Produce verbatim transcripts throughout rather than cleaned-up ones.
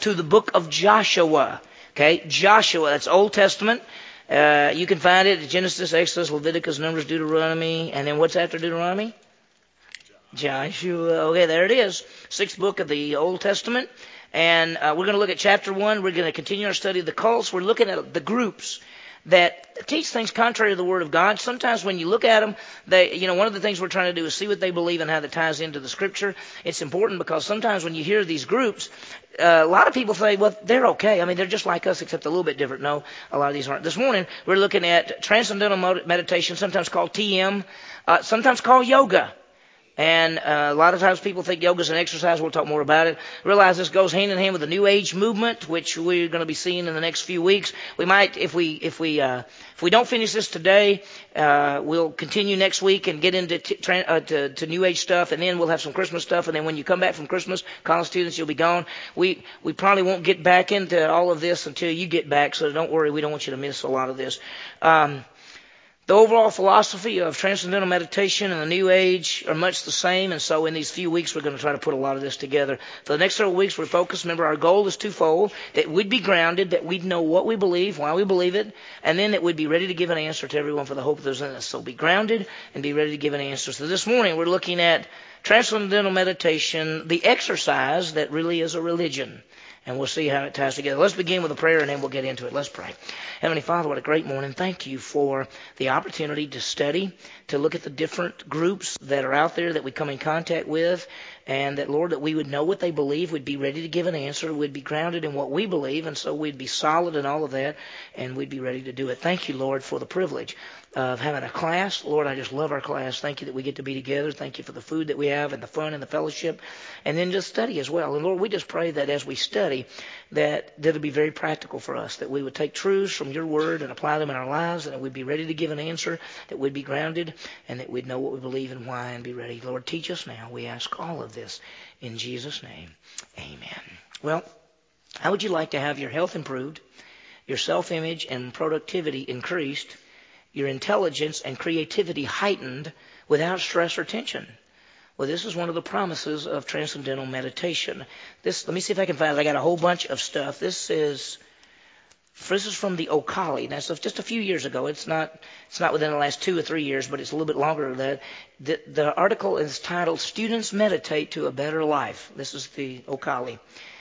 to the book of Joshua. Okay, Joshua, that's Old Testament. Uh, you can find it in Genesis, Exodus, Leviticus, Numbers, Deuteronomy. And then what's after Deuteronomy? Joshua. Okay, there it is. Sixth book of the Old Testament. And uh, we're going to look at chapter one. We're going to continue our study of the cults. We're looking at the groups that teach things contrary to the Word of God. Sometimes when you look at them, they, you know, one of the things we're trying to do is see what they believe and how that ties into the Scripture. It's important because sometimes when you hear these groups, uh, a lot of people say, well, they're okay. I mean, they're just like us except a little bit different. No, a lot of these aren't. This morning, we're looking at Transcendental Meditation, sometimes called T M, uh, sometimes called yoga. And uh, a lot of times people think yoga is an exercise. We'll talk more about it. Realize this goes hand in hand with the New Age movement, which we're going to be seeing in the next few weeks. We might, if we if we uh, if we don't finish this today, uh, we'll continue next week and get into t- tra- uh, to, to New Age stuff, and then we'll have some Christmas stuff. And then when you come back from Christmas, college students, you'll be gone. We we probably won't get back into all of this until you get back. So don't worry, we don't want you to miss a lot of this. Um, The overall philosophy of transcendental meditation and the New Age are much the same, and so in these few weeks we're going to try to put a lot of this together. For the next several weeks we're focused. Remember, our goal is twofold: that we'd be grounded, that we'd know what we believe, why we believe it, and then that we'd be ready to give an answer to everyone for the hope that's in us. So be grounded and be ready to give an answer. So this morning we're looking at transcendental meditation, the exercise that really is a religion. And we'll see how it ties together. Let's begin with a prayer and then we'll get into it. Let's pray. Heavenly Father, what a great morning. Thank you for the opportunity to study, to look at the different groups that are out there that we come in contact with, and that, Lord, that we would know what they believe, we'd be ready to give an answer, we'd be grounded in what we believe, and so we'd be solid in all of that, and we'd be ready to do it. Thank you, Lord, for the privilege of having a class. Lord, I just love our class. Thank you that we get to be together. Thank you for the food that we have and the fun and the fellowship, and then just study as well. And Lord, we just pray that as we study, that that'll be very practical for us, that we would take truths from your word and apply them in our lives, and that we'd be ready to give an answer, that we'd be grounded, and that we'd know what we believe and why and be ready. Lord, teach us now. We ask all of this in Jesus' name. Amen. Well, how would you like to have your health improved, your self-image and productivity increased, your intelligence and creativity heightened without stress or tension? Well, this is one of the promises of transcendental meditation. This, let me see if I can find it. I got a whole bunch of stuff. This is, this is from the Okali. Now, so just a few years ago. It's not, it's not within the last two or three years, but it's a little bit longer than that. The, the article is titled "Students Meditate to a Better Life." This is the Okali.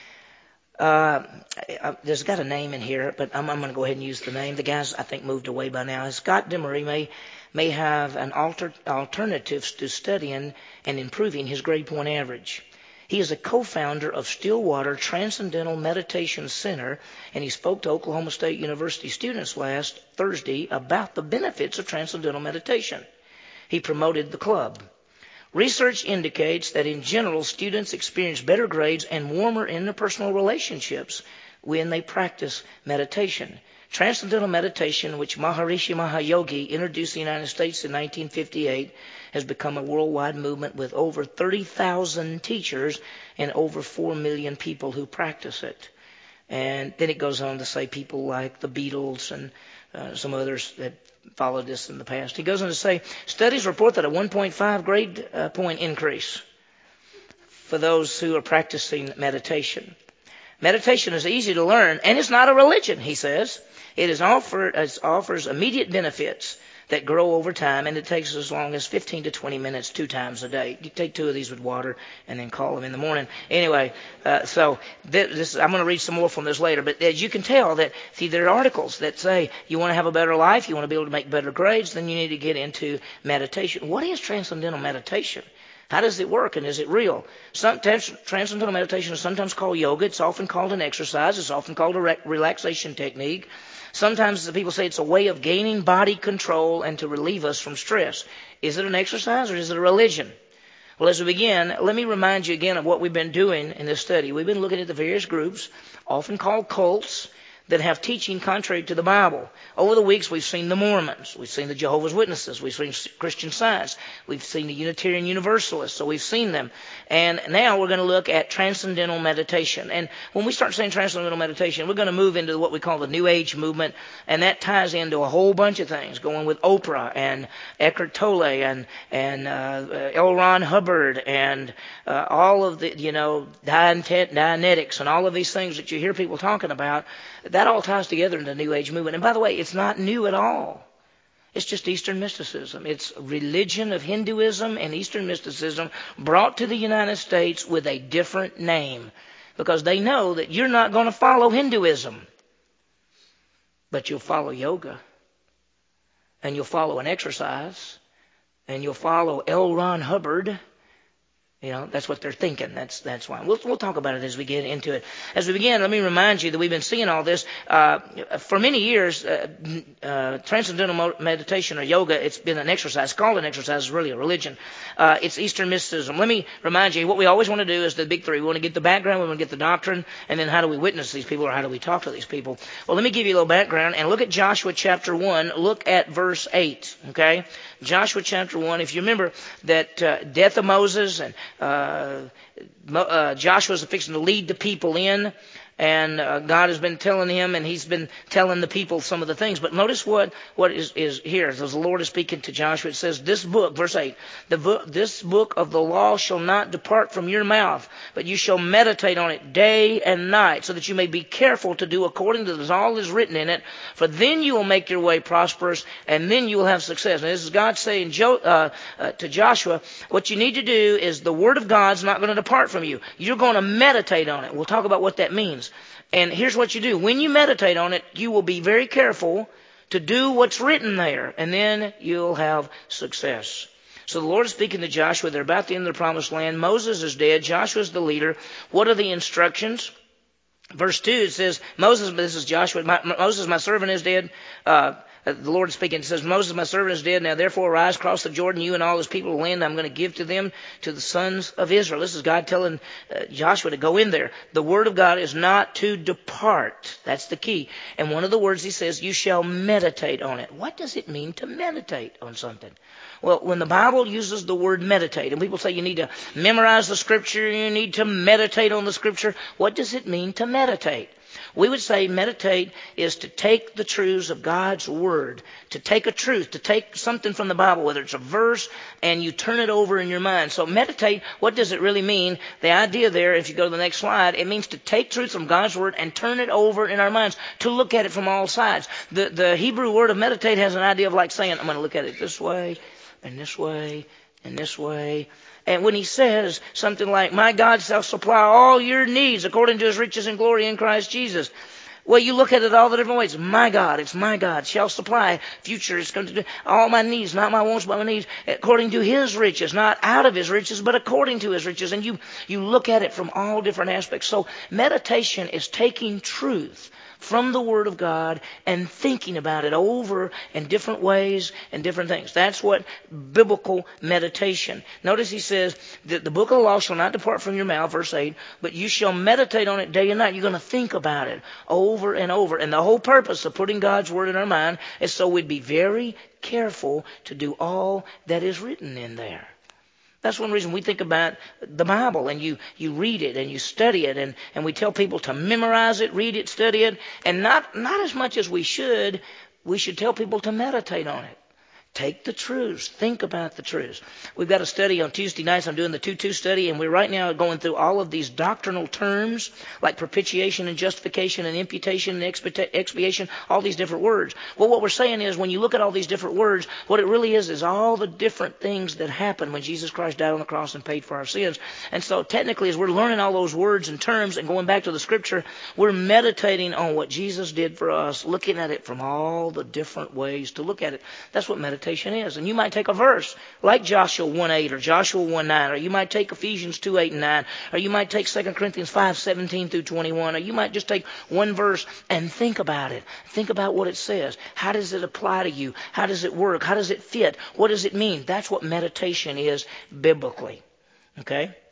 Uh, I, there's got a name in here, but I'm, I'm going to go ahead and use the name. The guy's, I think, moved away by now. Scott Demery may may have an alter, alternative to studying and improving his grade point average. He is a co-founder of Stillwater Transcendental Meditation Center, and he spoke to Oklahoma State University students last Thursday about the benefits of transcendental meditation. He promoted the club. Research indicates that in general, students experience better grades and warmer interpersonal relationships when they practice meditation. Transcendental meditation, which Maharishi Mahayogi introduced in the United States in nineteen fifty-eight, has become a worldwide movement with over thirty thousand teachers and over four million people who practice it. And then it goes on to say people like the Beatles and uh, some others that followed this in the past. He goes on to say, studies report that a one point five grade uh, point increase for those who are practicing meditation. Meditation is easy to learn, and it's not a religion, he says. It is offer, it offers immediate benefits that grow over time, and it takes as long as fifteen to twenty minutes two times a day. You take two of these with water and then call them in the morning. Anyway, uh, so this, this, I'm going to read some more from this later, but as you can tell that, see, there are articles that say you want to have a better life, you want to be able to make better grades, then you need to get into meditation. What is transcendental meditation? How does it work, and is it real? Some, trans, transcendental meditation is sometimes called yoga. It's often called an exercise. It's often called a re- relaxation technique. Sometimes the people say it's a way of gaining body control and to relieve us from stress. Is it an exercise or is it a religion? Well, as we begin, let me remind you again of what we've been doing in this study. We've been looking at the various groups, often called cults, that have teaching contrary to the Bible. Over the weeks, we've seen the Mormons. We've seen the Jehovah's Witnesses. We've seen Christian Science. We've seen the Unitarian Universalists. So we've seen them. And now we're going to look at transcendental meditation. And when we start saying transcendental meditation, we're going to move into what we call the New Age movement. And that ties into a whole bunch of things, going with Oprah and Eckhart Tolle and, and uh, L. Ron Hubbard and uh, all of the, you know, Dianetics and all of these things that you hear people talking about. That all ties together in the New Age movement. And by the way, it's not new at all. It's just Eastern mysticism. It's religion of Hinduism and Eastern mysticism brought to the United States with a different name. Because they know that you're not going to follow Hinduism. But you'll follow yoga. And you'll follow an exercise. And you'll follow L. Ron Hubbard. You know, that's what they're thinking. That's that's why. We'll we'll talk about it as we get into it. As we begin, let me remind you that we've been seeing all this uh, for many years. Uh, uh, transcendental meditation or yoga, it's been an exercise. It's called an exercise. It's really a religion. Uh, it's Eastern mysticism. Let me remind you, what we always want to do is the big three. We want to get the background, we want to get the doctrine, and then how do we witness these people or how do we talk to these people? Well, let me give you a little background and look at Joshua chapter one. Look at verse eight, okay? Joshua chapter one. If you remember that uh, death of Moses and Uh, uh, Joshua's fixing to lead the people in, and uh, God has been telling him, and he's been telling the people some of the things. But notice what, what is, is here. As the Lord is speaking to Joshua, it says, this book, verse eight, the book, this book of the law shall not depart from your mouth, but you shall meditate on it day and night, so that you may be careful to do according to all that is written in it, for then you will make your way prosperous, and then you will have success. And this is God saying Jo- uh, uh, to Joshua, what you need to do is the word of God's not going to depart from you. You're going to meditate on it. We'll talk about what that means. And here's what you do. When you meditate on it, you will be very careful to do what's written there, and then you'll have success. So the Lord is speaking to Joshua. They're about to enter the promised land. Moses is dead. Joshua's the leader. What are the instructions? Verse two, it says, Moses, this is Joshua, my, Moses, my servant, is dead. Uh, the Lord is speaking. It says, Moses, my servant, is dead. Now therefore arise, cross the Jordan, you and all his people, the land I'm going to give to them, to the sons of Israel. This is God telling uh, Joshua to go in there. The word of God is not to depart. That's the key. And one of the words he says, you shall meditate on it. What does it mean to meditate on something? Well, when the Bible uses the word meditate, and people say you need to memorize the Scripture, you need to meditate on the Scripture, what does it mean to meditate? We would say meditate is to take the truths of God's Word, to take a truth, to take something from the Bible, whether it's a verse, and you turn it over in your mind. So meditate, what does it really mean? The idea there, if you go to the next slide, it means to take truth from God's Word and turn it over in our minds, to look at it from all sides. The, the Hebrew word of meditate has an idea of like saying, I'm going to look at it this way, and this way, and this way. And when he says something like, my God shall supply all your needs according to his riches and glory in Christ Jesus. Well, you look at it all the different ways. My God, it's my God, shall supply. Future is going to do all my needs, not my wants, but my needs, according to his riches, not out of his riches, but according to his riches. And you, you look at it from all different aspects. So meditation is taking truth from the Word of God and thinking about it over in different ways and different things. That's what biblical meditation. Notice he says that the book of the law shall not depart from your mouth, verse eight, but you shall meditate on it day and night. You're going to think about it over and over. And the whole purpose of putting God's Word in our mind is so we'd be very careful to do all that is written in there. That's one reason we think about the Bible, and you, you read it and you study it, and, and we tell people to memorize it, read it, study it, and not, not as much as we should, we should tell people to meditate on it. Take the truths. Think about the truths. We've got a study on Tuesday nights. I'm doing the two two study, and we're right now going through all of these doctrinal terms like propitiation and justification and imputation and expiation, all these different words. Well, what we're saying is when you look at all these different words, what it really is is all the different things that happened when Jesus Christ died on the cross and paid for our sins. And so technically, as we're learning all those words and terms and going back to the Scripture, we're meditating on what Jesus did for us, looking at it from all the different ways to look at it. That's what meditation is. And you might take a verse like Joshua one eight or Joshua one nine, or you might take Ephesians two eight and nine, or you might take Second Corinthians five seventeen through twenty-one, or you might just take one verse and think about it. Think about what it says. How does it apply to you? How does it work? How does it fit? What does it mean? That's what meditation is biblically. Okay?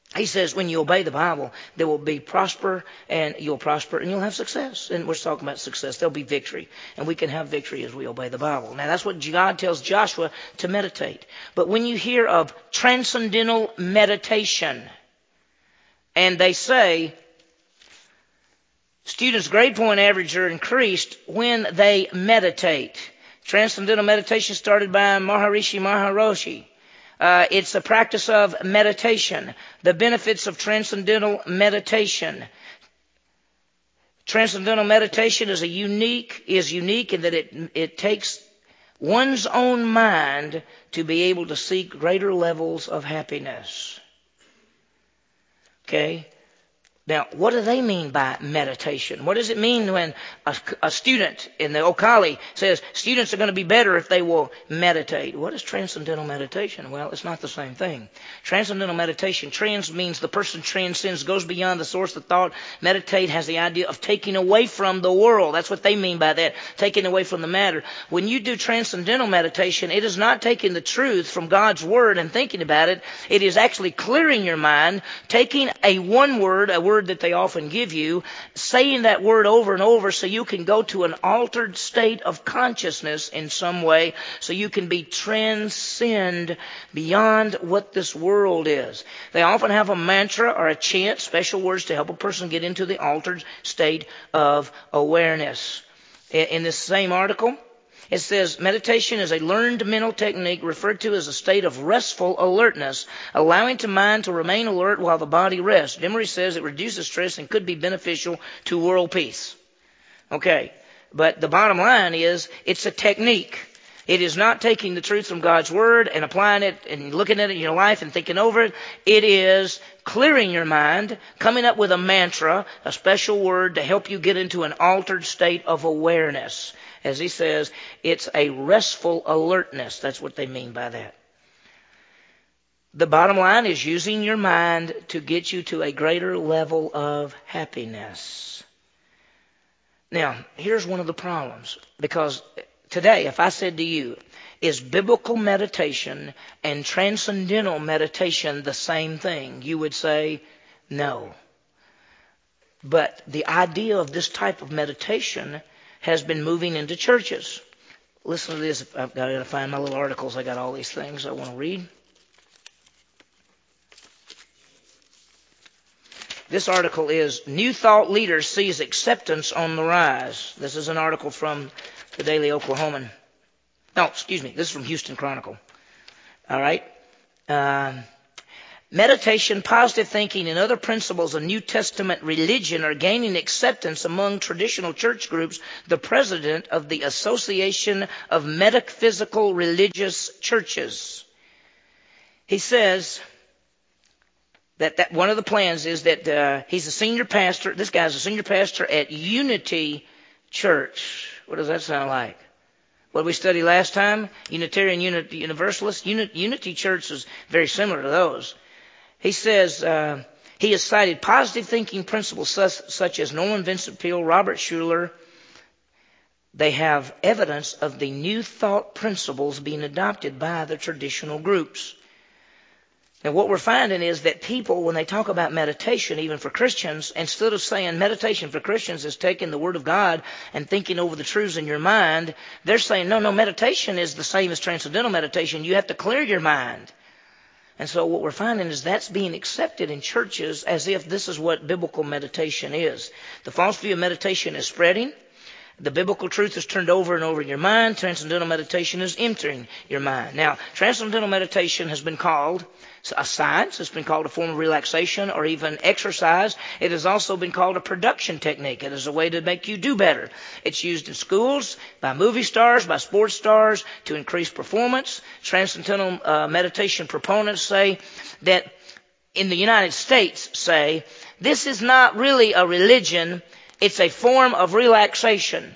He says when you obey the Bible, there will be prosper, and you'll prosper, and you'll have success. And we're talking about success. There'll be victory, and we can have victory as we obey the Bible. Now, that's what God tells Joshua to meditate. But when you hear of transcendental meditation, and they say students' grade point average are increased when they meditate. Transcendental meditation started by Maharishi Maharshi. Uh, it's a practice of meditation. The benefits of transcendental meditation. Transcendental meditation is a unique is unique in that it it takes one's own mind to be able to seek greater levels of happiness. Okay? Now, what do they mean by meditation? What does it mean when a, a student in the Okali says students are going to be better if they will meditate? What is transcendental meditation? Well, it's not the same thing. Transcendental meditation, trans means the person transcends, goes beyond the source of thought. Meditate has the idea of taking away from the world. That's what they mean by that, taking away from the matter. When you do transcendental meditation, it is not taking the truth from God's Word and thinking about it. It is actually clearing your mind, taking a one word, a word that they often give you, saying that word over and over so you can go to an altered state of consciousness in some way, so you can be transcend beyond what this world is. They often have a mantra or a chant, special words to help a person get into the altered state of awareness. In this same article, it says, meditation is a learned mental technique referred to as a state of restful alertness, allowing the mind to remain alert while the body rests. Demery says it reduces stress and could be beneficial to world peace. Okay, but the bottom line is it's a technique. It is not taking the truth from God's Word and applying it and looking at it in your life and thinking over it. It is clearing your mind, coming up with a mantra, a special word to help you get into an altered state of awareness. As he says, it's a restful alertness. That's what they mean by that. The bottom line is using your mind to get you to a greater level of happiness. Now, here's one of the problems. Because today, if I said to you, is biblical meditation and transcendental meditation the same thing? You would say, no. But the idea of this type of meditation has been moving into churches. Listen to this. I've got to find my little articles. I got all these things I want to read. This article is New Thought Leader Sees Acceptance on the Rise. This is an article from the Daily Oklahoman. No, excuse me. This is from Houston Chronicle. All right. Uh, Meditation, positive thinking, and other principles of New Testament religion are gaining acceptance among traditional church groups. The president of the Association of Metaphysical Religious Churches. He says that, that one of the plans is that uh, he's a senior pastor. This guy's a senior pastor at Unity Church. What does that sound like? What did we study last time? Unitarian Unity Universalist. Uni- Unity Church is very similar to those. He says uh, he has cited positive thinking principles such, such as Norman Vincent Peale, Robert Schuller. They have evidence of the new thought principles being adopted by the traditional groups. Now, what we're finding is that people, when they talk about meditation, even for Christians, instead of saying meditation for Christians is taking the Word of God and thinking over the truths in your mind, they're saying, no, no, meditation is the same as transcendental meditation. You have to clear your mind. And so what we're finding is that's being accepted in churches as if this is what biblical meditation is. The false view of meditation is spreading. The biblical truth is turned over and over in your mind. Transcendental meditation is entering your mind. Now, transcendental meditation has been called a science. It's been called a form of relaxation or even exercise. It has also been called a production technique. It is a way to make you do better. It's used in schools, by movie stars, by sports stars to increase performance. Transcendental uh, meditation proponents say that in the United States say this is not really a religion. It's a form of relaxation.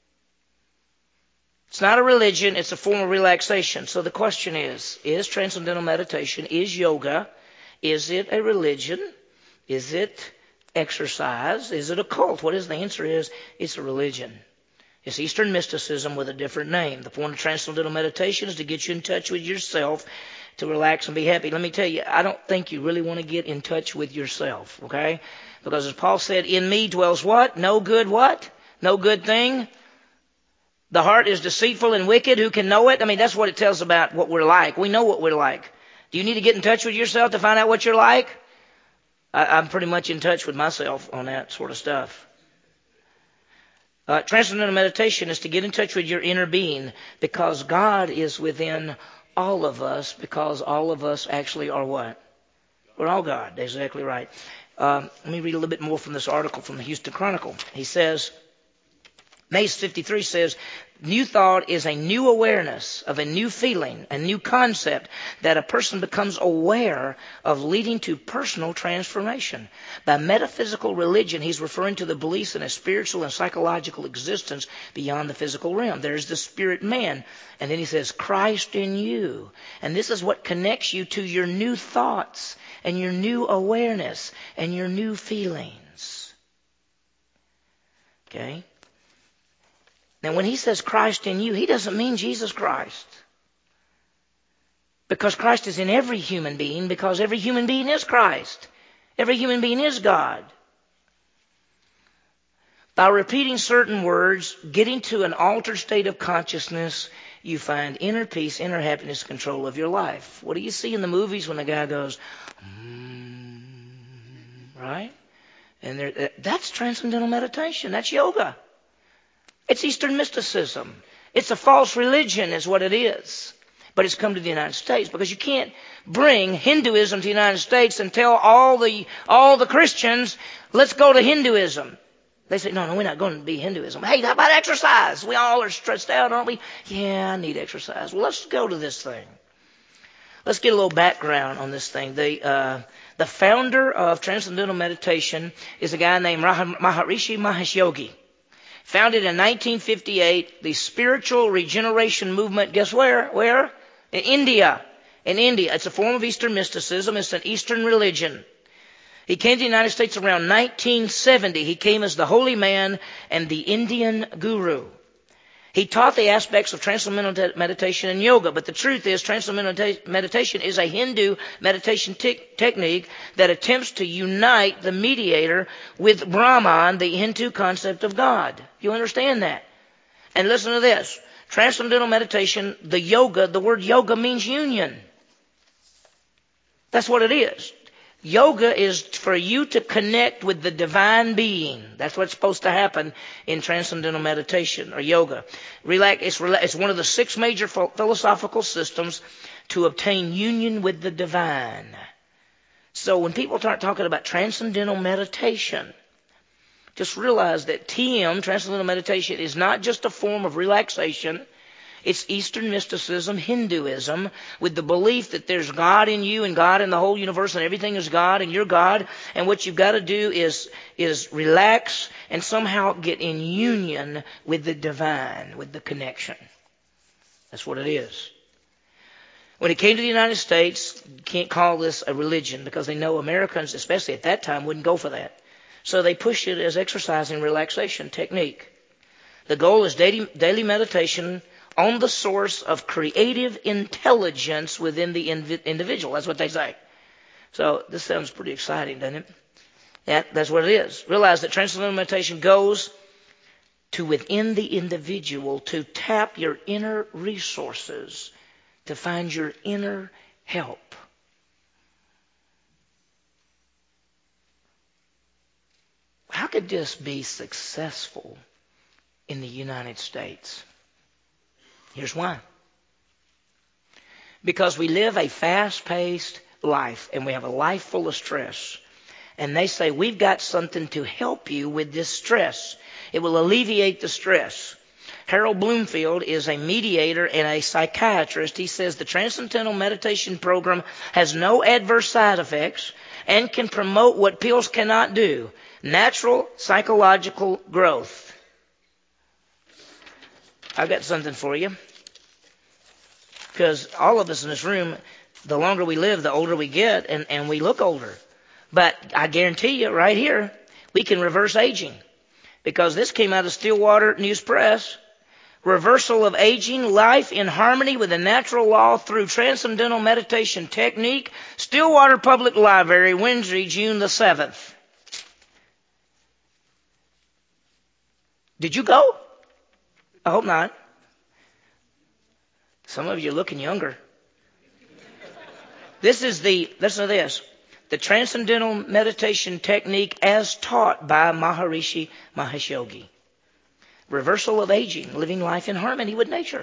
It's not a religion, it's a form of relaxation. So the question is, is transcendental meditation, is yoga, is it a religion? Is it exercise? Is it a cult? What is the answer is, it's a religion. It's Eastern mysticism with a different name. The point of transcendental meditation is to get you in touch with yourself to relax and be happy. Let me tell you, I don't think you really want to get in touch with yourself, okay? Because as Paul said, in me dwells what? No good what? No good thing. The heart is deceitful and wicked. Who can know it? I mean, that's what it tells about what we're like. We know what we're like. Do you need to get in touch with yourself to find out what you're like? I, I'm pretty much in touch with myself on that sort of stuff. Uh, transcendental meditation is to get in touch with your inner being, because God is within all of us, because all of us actually are what? We're all God. That's exactly right. Um, let me read a little bit more from this article from the Houston Chronicle. He says, Mace fifty-three says, new thought is a new awareness of a new feeling, a new concept that a person becomes aware of, leading to personal transformation. By metaphysical religion, he's referring to the beliefs in a spiritual and psychological existence beyond the physical realm. There's the spirit man. And then he says, Christ in you. And this is what connects you to your new thoughts and your new awareness and your new feelings. Okay? Now, when he says Christ in you, he doesn't mean Jesus Christ. Because Christ is in every human being, because every human being is Christ. Every human being is God. By repeating certain words, getting to an altered state of consciousness, you find inner peace, inner happiness, control of your life. What do you see in the movies when the guy goes, mm, right? And there, that's transcendental meditation. That's yoga. It's Eastern mysticism. It's a false religion is what it is. But it's come to the United States, because you can't bring Hinduism to the United States and tell all the all the Christians, let's go to Hinduism. They say, no, no, we're not going to be Hinduism. Hey, how about exercise? We all are stressed out, aren't we? Yeah, I need exercise. Well, let's go to this thing. Let's get a little background on this thing. The, uh, the founder of Transcendental Meditation is a guy named Maharishi Mahesh Yogi. Founded in nineteen fifty-eight, the spiritual regeneration movement, guess where? Where? In India. In India. It's a form of Eastern mysticism. It's an Eastern religion. He came to the United States around nineteen seventy. He came as the holy man and the Indian guru. He taught the aspects of transcendental meditation and yoga, but the truth is transcendental meditation is a Hindu meditation te- technique that attempts to unite the mediator with Brahman, the Hindu concept of God. You understand that? And listen to this. Transcendental meditation, the yoga, the word yoga means union. That's what it is. Yoga is for you to connect with the divine being. That's what's supposed to happen in transcendental meditation or yoga. Relax, it's, it's one of the six major philosophical systems to obtain union with the divine. So when people start talking about transcendental meditation, just realize that T M, transcendental meditation, is not just a form of relaxation. It's Eastern mysticism, Hinduism, with the belief that there's God in you and God in the whole universe and everything is God and you're God. And what you've got to do is, is relax and somehow get in union with the divine, with the connection. That's what it is. When it came to the United States, you can't call this a religion because they know Americans, especially at that time, wouldn't go for that. So they pushed it as exercise and relaxation technique. The goal is daily, daily meditation on the source of creative intelligence within the inv- individual. That's what they say. So this sounds pretty exciting, doesn't it? Yeah, that's what it is. Realize that transcendental meditation goes to within the individual to tap your inner resources, to find your inner help. How could this be successful in the United States? Here's why. Because we live a fast-paced life, and we have a life full of stress. And they say, we've got something to help you with this stress. It will alleviate the stress. Harold Bloomfield is a mediator and a psychiatrist. He says the Transcendental Meditation Program has no adverse side effects and can promote what pills cannot do: natural psychological growth. I've got something for you. Because all of us in this room, the longer we live, the older we get, and, and we look older. But I guarantee you right here, we can reverse aging. Because this came out of Stillwater News Press. Reversal of aging, life in harmony with the natural law through transcendental meditation technique. Stillwater Public Library, Wednesday, June the seventh. Did you go? I hope not. Some of you are looking younger. This is the, listen to this, the Transcendental Meditation Technique as taught by Maharishi Mahesh Yogi. Reversal of aging, living life in harmony with nature.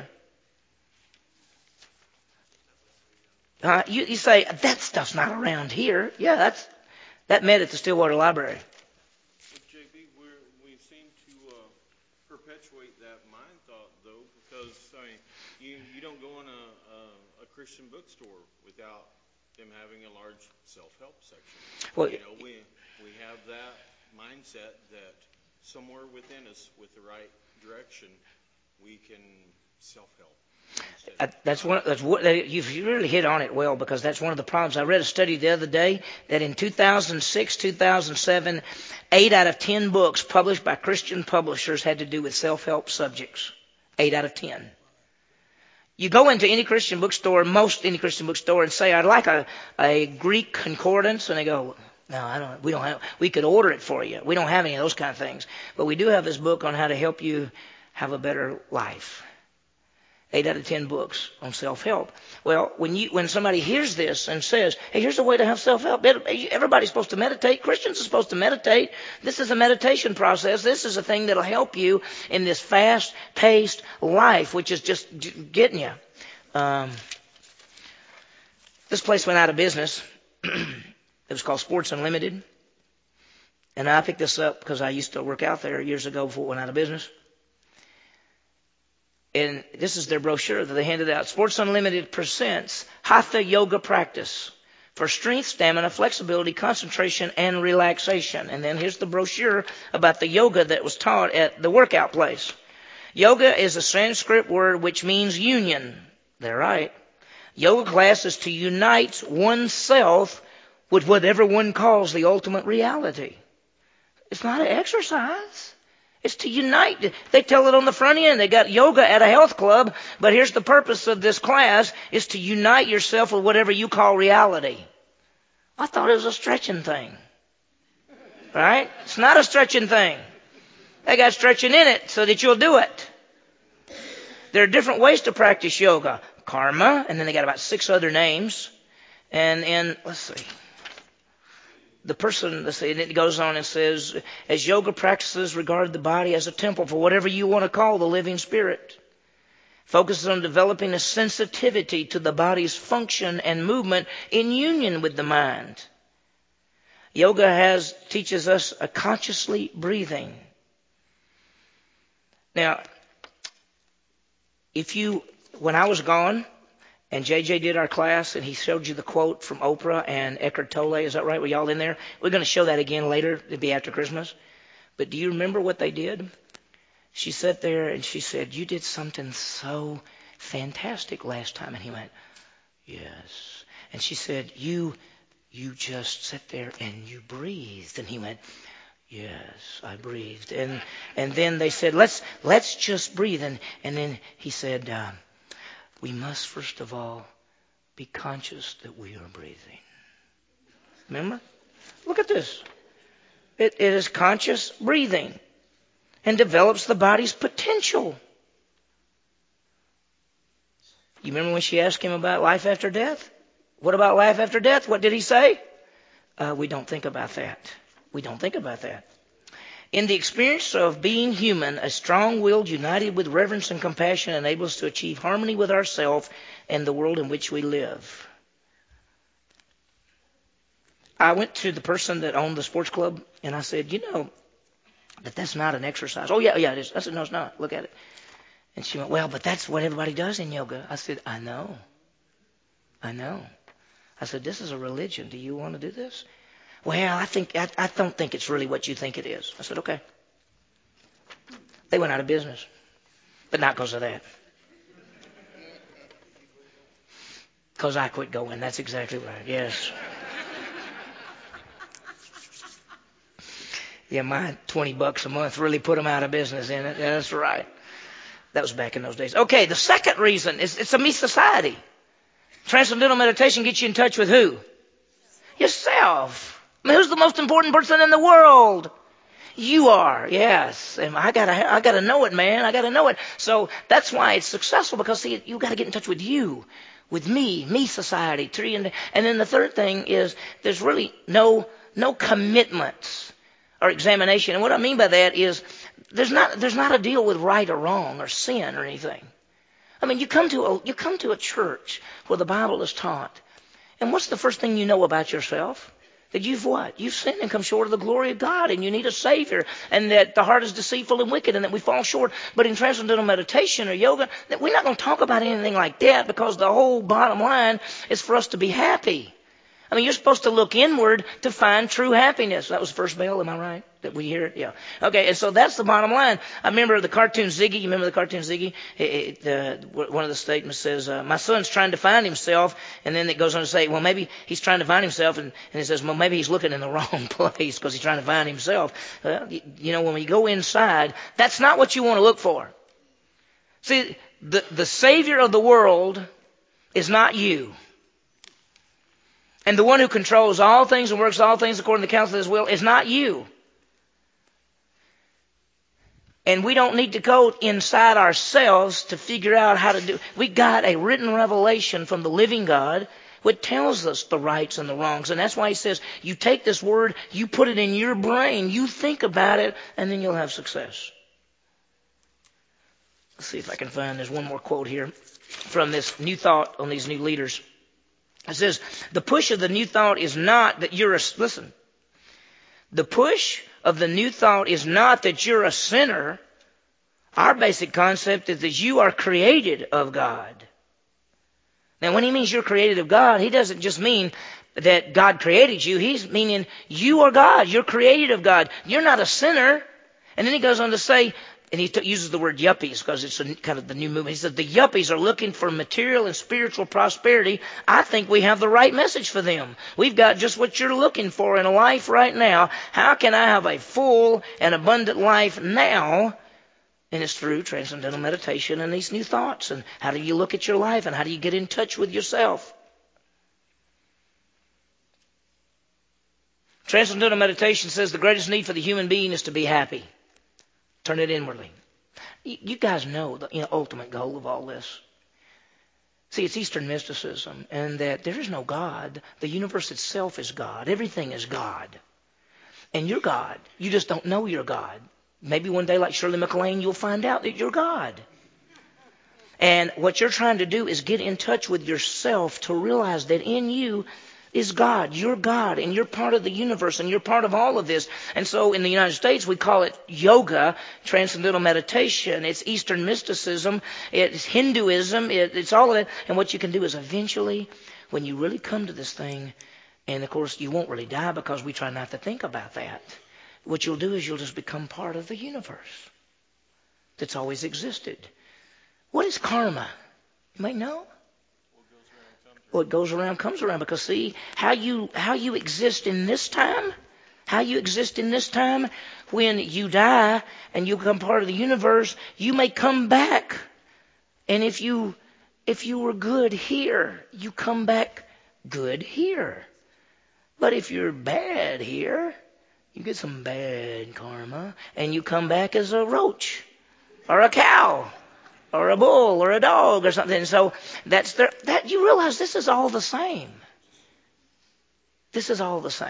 Uh, you, you say, that stuff's not around here. Yeah, that's that met at the Stillwater Library. But J B, we're, we seem to uh, perpetuate that mind thought, though, because I mean, you, you don't go in a, a, a Christian bookstore without them having a large self-help section. Well, you know, we we have that mindset that somewhere within us, with the right direction, we can self-help. Uh, that's one. That's what you've really hit on it well, because that's one of the problems. I read a study the other day that in two thousand six, two thousand seven, eight out of ten books published by Christian publishers had to do with self-help subjects. Eight out of ten. You go into any Christian bookstore, most any Christian bookstore, and say, "I'd like a a Greek concordance," and they go, "No, I don't. We don't have. We could order it for you. We don't have any of those kind of things, but we do have this book on how to help you have a better life." Eight out of ten books on self-help. Well, when you when somebody hears this and says, "Hey, here's a way to have self-help," everybody's supposed to meditate. Christians are supposed to meditate. This is a meditation process. This is a thing that'll help you in this fast-paced life, which is just getting you. Um, this place went out of business. It was called Sports Unlimited. And I picked this up because I used to work out there years ago before it went out of business. And this is their brochure that they handed out. Sports Unlimited presents Hatha Yoga Practice for strength, stamina, flexibility, concentration, and relaxation. And then here's the brochure about the yoga that was taught at the workout place. Yoga is a Sanskrit word which means union. They're right. Yoga class is to unite oneself with whatever one calls the ultimate reality. It's not an exercise. It's to unite. They tell it on the front end. They got yoga at a health club, but here's the purpose of this class, is to unite yourself with whatever you call reality. I thought it was a stretching thing. Right? It's not a stretching thing. They got stretching in it so that you'll do it. There are different ways to practice yoga. Karma, and then they got about six other names. And, and let's see. The person, let's see, and it goes on and says, as yoga practices regard the body as a temple for whatever you want to call the living spirit. Focuses on developing a sensitivity to the body's function and movement in union with the mind. Yoga has teaches us a consciously breathing. Now, if you, when I was gone, and J J did our class, and he showed you the quote from Oprah and Eckhart Tolle. Is that right? Were y'all in there? We're going to show that again later. It'll be after Christmas. But do you remember what they did? She sat there and she said, "You did something so fantastic last time." And he went, "Yes." And she said, you you just sat there and you breathed. And he went, "Yes, I breathed." And and then they said, let's let's just breathe. And, and then he said, uh, we must first of all be conscious that we are breathing. Remember? Look at this. It, it is conscious breathing and develops the body's potential. You remember when she asked him about life after death? What about life after death? What did he say? Uh, we don't think about that. We don't think about that. In the experience of being human, a strong-willed, united with reverence and compassion, enables us to achieve harmony with ourselves and the world in which we live. I went to the person that owned the sports club, and I said, "You know that that's not an exercise." "Oh, yeah, yeah, it is." I said, "No, it's not. Look at it." And she went, "Well, but that's what everybody does in yoga." I said, "I know. I know." I said, "This is a religion. Do you want to do this?" "Well, I think I, I don't think it's really what you think it is." I said, "Okay." They went out of business, but not because of that. Because I quit going. That's exactly right. Yes. Yeah, my twenty bucks a month really put them out of business in it. Yeah, that's right. That was back in those days. Okay, the second reason is it's a me society. Transcendental meditation gets you in touch with who? Yourself. I mean, who's the most important person in the world? You are, yes. And I gotta, I gotta know it, man. I gotta know it. So that's why it's successful, because see, you gotta get in touch with you, with me, me society. And then the third thing is there's really no, no commitments or examination. And what I mean by that is there's not, there's not a deal with right or wrong or sin or anything. I mean, you come to a, you come to a church where the Bible is taught. And what's the first thing you know about yourself? That you've what? You've sinned and come short of the glory of God, and you need a Savior, and that the heart is deceitful and wicked, and that we fall short. But in transcendental meditation or yoga, that we're not going to talk about anything like that, because the whole bottom line is for us to be happy. I mean, you're supposed to look inward to find true happiness. That was the first bell, am I right? That we hear it? Yeah. Okay, and so that's the bottom line. I remember the cartoon Ziggy. You remember the cartoon Ziggy? It, it, uh, one of the statements says, uh, my son's trying to find himself. And then it goes on to say, well, maybe he's trying to find himself. And, and it says, well, maybe he's looking in the wrong place because he's trying to find himself. Well, you, you know, when we go inside, that's not what you want to look for. See, the, the Savior of the world is not you. And the one who controls all things and works all things according to the counsel of his will is not you. And we don't need to go inside ourselves to figure out how to do it. We got a written revelation from the living God which tells us the rights and the wrongs. And that's why he says, you take this word, you put it in your brain, you think about it, and then you'll have success. Let's see if I can find, there's one more quote here from this new thought on these new leaders. It says, the push of the new thought is not that you're a, listen, the push of the new thought is not that you're a sinner. Our basic concept is that you are created of God. Now, when he means you're created of God, he doesn't just mean that God created you. He's meaning you are God. You're created of God. You're not a sinner. And then he goes on to say, and he t- uses the word yuppies because it's a, kind of the new movement. He said the yuppies are looking for material and spiritual prosperity. I think we have the right message for them. We've got just what you're looking for in a life right now. How can I have a full and abundant life now? And it's through transcendental meditation and these new thoughts. And how do you look at your life, and how do you get in touch with yourself? Transcendental meditation says the greatest need for the human being is to be happy. Turn it inwardly. You guys know the you know, ultimate goal of all this. See, it's Eastern mysticism, and that there is no God. The universe itself is God. Everything is God. And you're God. You just don't know you're God. Maybe one day, like Shirley MacLaine, you'll find out that you're God. And what you're trying to do is get in touch with yourself to realize that in you is God. You're God, and you're part of the universe, and you're part of all of this. And so in the United States, we call it yoga, transcendental meditation. It's Eastern mysticism. It's Hinduism. It, it's all of it. And what you can do is eventually, when you really come to this thing, and of course you won't really die because we try not to think about that. What you'll do is you'll just become part of the universe that's always existed. What is karma? You might know. What goes around comes around, because see how you how you exist in this time, how you exist in this time. When you die and you become part of the universe, you may come back, and if you if you were good here, you come back good here. But if you're bad here, you get some bad karma, and you come back as a roach or a cow, or a bull, or a dog, or something. So that's the, that you realize this is all the same. This is all the same.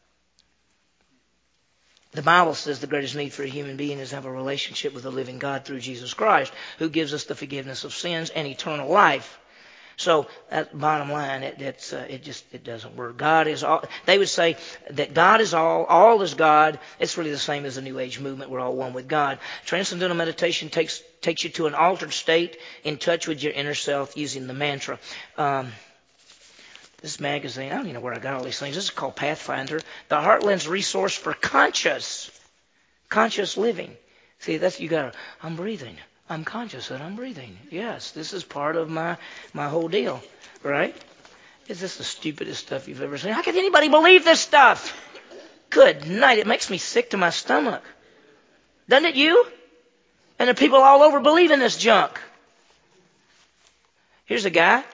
The Bible says the greatest need for a human being is to have a relationship with the living God through Jesus Christ, who gives us the forgiveness of sins and eternal life. So, that bottom line, it, it's, uh, it just it doesn't work. God is all. They would say that God is all, all is God. It's really the same as the New Age movement. We're all one with God. Transcendental meditation takes takes you to an altered state, in touch with your inner self, using the mantra. Um, this magazine, I don't even know where I got all these things. This is called Pathfinder, the Heartland's resource for conscious, conscious living. See, that's you got. I'm breathing. I'm conscious that I'm breathing. Yes, this is part of my, my whole deal, right? Is this the stupidest stuff you've ever seen? How can anybody believe this stuff? Good night. It makes me sick to my stomach. Doesn't it you? And there are people all over believing this junk. Here's a guy.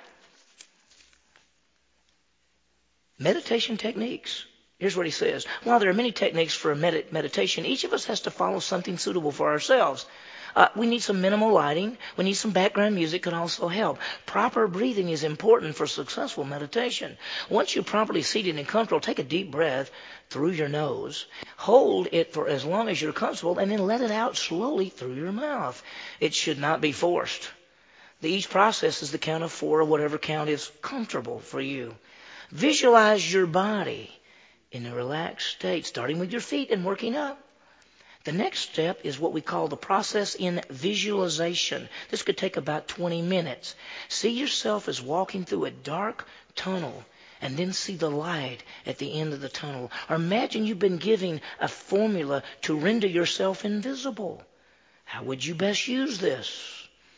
Meditation techniques. Here's what he says. While there are many techniques for med- meditation, each of us has to follow something suitable for ourselves. Uh, we need some minimal lighting. We need some background music can also help. Proper breathing is important for successful meditation. Once you're properly seated and comfortable, take a deep breath through your nose. Hold it for as long as you're comfortable and then let it out slowly through your mouth. It should not be forced. The, each process is the count of four or whatever count is comfortable for you. Visualize your body in a relaxed state, starting with your feet and working up. The next step is what we call the process in visualization. This could take about twenty minutes. See yourself as walking through a dark tunnel and then see the light at the end of the tunnel. Or imagine you've been given a formula to render yourself invisible. How would you best use this?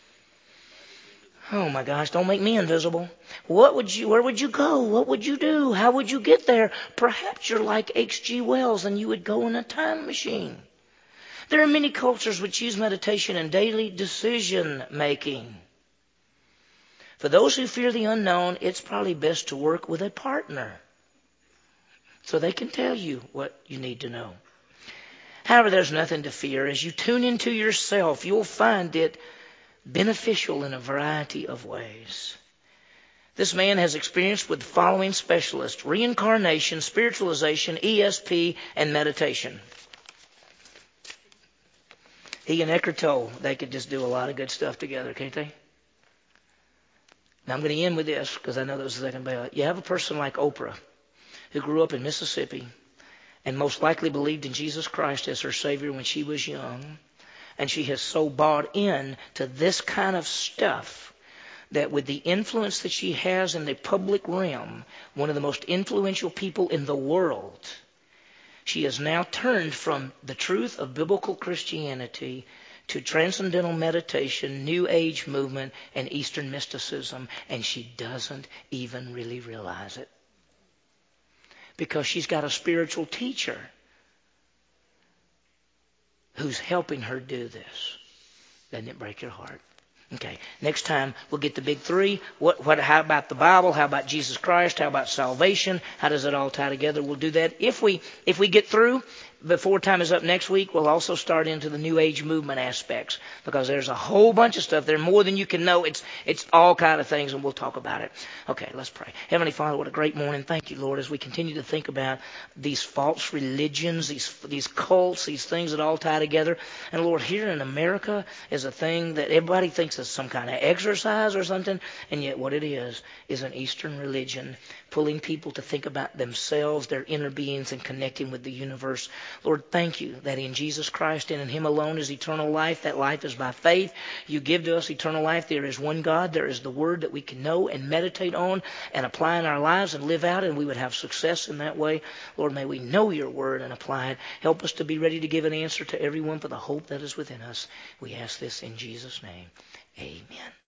Oh my gosh, don't make me invisible. What would you, where would you go? What would you do? How would you get there? Perhaps you're like H G Wells and you would go in a time machine. There are many cultures which use meditation in daily decision making. For those who fear the unknown, it's probably best to work with a partner so they can tell you what you need to know. However, there's nothing to fear. As you tune into yourself, you'll find it beneficial in a variety of ways. This man has experience with the following specialists: reincarnation, spiritualization, E S P, and meditation. He and Eckhart Tolle, they could just do a lot of good stuff together, can't they? Now I'm going to end with this because I know that was the second bell. You have a person like Oprah who grew up in Mississippi and most likely believed in Jesus Christ as her Savior when she was young. And she has so bought in to this kind of stuff that with the influence that she has in the public realm, one of the most influential people in the world, she has now turned from the truth of biblical Christianity to transcendental meditation, New Age movement, and Eastern mysticism. And she doesn't even really realize it. Because she's got a spiritual teacher who's helping her do this. Doesn't it break your heart? Okay, next time we'll get the big three. What, what, how about the Bible? How about Jesus Christ? How about salvation? How does it all tie together? We'll do that. If we, if we get through before time is up next week, we'll also start into the New Age movement aspects because there's a whole bunch of stuff there, more than you can know. It's, it's all kind of things, and we'll talk about it. Okay, let's pray. Heavenly Father, what a great morning. Thank you, Lord, as we continue to think about these false religions, these, these cults, these things that all tie together. And Lord, here in America is a thing that everybody thinks is some kind of exercise or something, and yet what it is is an Eastern religion pulling people to think about themselves, their inner beings, and connecting with the universe. Lord, thank you that in Jesus Christ and in Him alone is eternal life. That life is by faith. You give to us eternal life. There is one God. There is the Word that we can know and meditate on and apply in our lives and live out, and we would have success in that way. Lord, may we know your Word and apply it. Help us to be ready to give an answer to everyone for the hope that is within us. We ask this in Jesus' name. Amen.